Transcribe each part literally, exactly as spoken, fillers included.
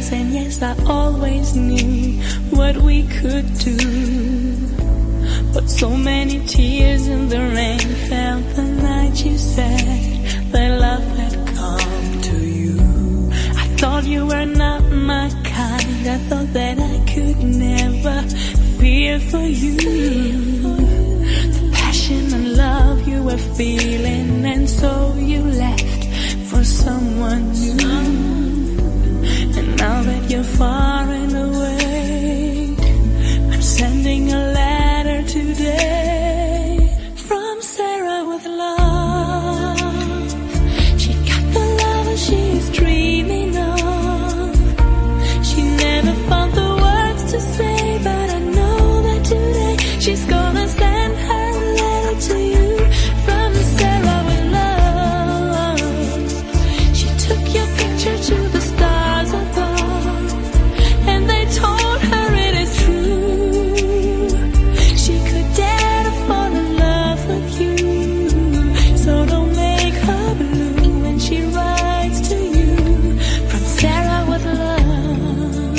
days, and yes, I always knew what we could do. But so many tears in the rain fell the night you said that love had come to you. I thought you were not my kind, I thought that I could never feel for you the passion and love you were feeling, and so you left for someone new. And now that you're far and away, I'm sending a letter today from Sarah with love. She got the love and she's dreaming of. She never found the words to say, but I know that today she's gonna send her letter to you from Sarah with love. She took your picture to the stars above, and they told her it is true. She could dare to fall in love with you, so don't make her blue when she writes to you from Sarah with love.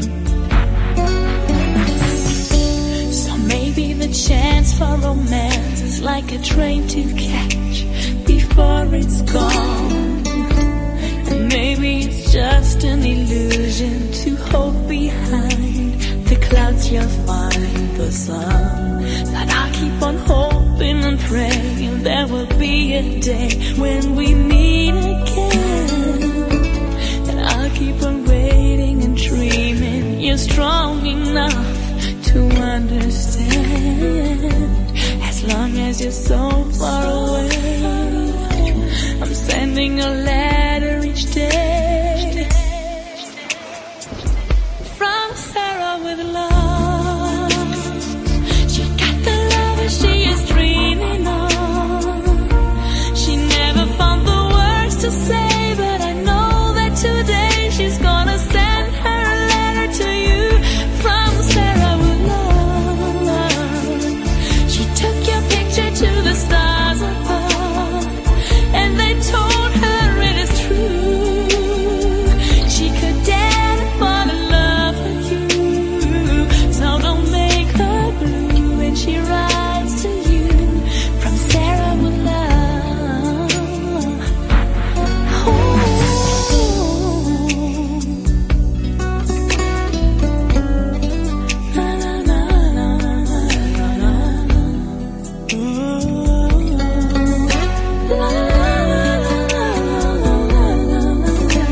So maybe the chance for romance is like a train to catch before it's gone. And maybe it's just an illusion to hope behind the clouds you'll find the sun. That I'll keep on hoping and praying there will be a day when we meet again. And I'll keep on waiting and dreaming you're strong enough to understand. As long as you're so far away, I'm sending a letter each day from Sarah with love. She got the love and she is dreaming of. She never found the words to say, but I know that today she's gonna send her letter to you from Sarah with love. She took your picture to the stars above, and they told her it is true. She could dare to fall in love with you, so don't make her blue when she writes to you from Sarah with love. Ooh. Na, na, na, na, na, na, na. Ooh. La, la, la, la, la, la, la, la,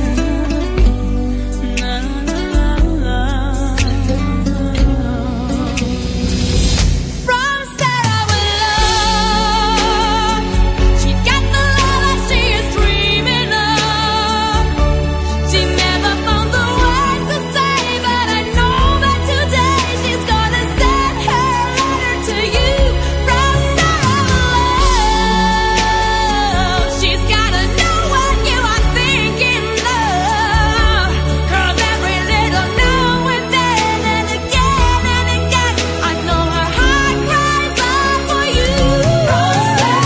la, la. From Sarah with love. She got the love that she is dreaming of. She never found the words to say, but I know that today she's gonna send her letter to you from Sarah with love. She's gotta know what you are thinking of, 'cause every little now and then and again and again, I know her heart cries out for you. From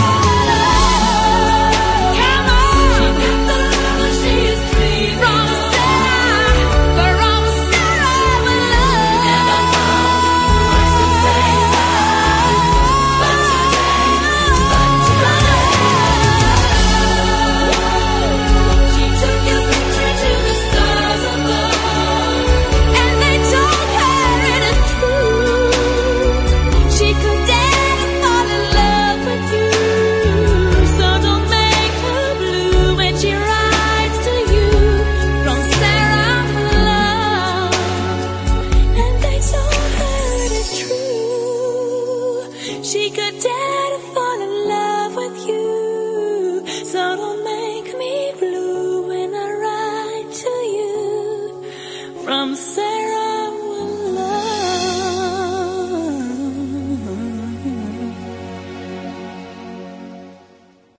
Sarah, come on. She got the love and she is dreaming from Sarah, from Sarah with love. Never found words to say, but today, but today, she took your picture to the stars above, and they told her it is true. She could dare to fall in love with you, so don't make her blue when she writes to you from Sarah with love. And they told her it is true. She could dare to fall in love with you, so don't make me blue when I write to you from Sarah.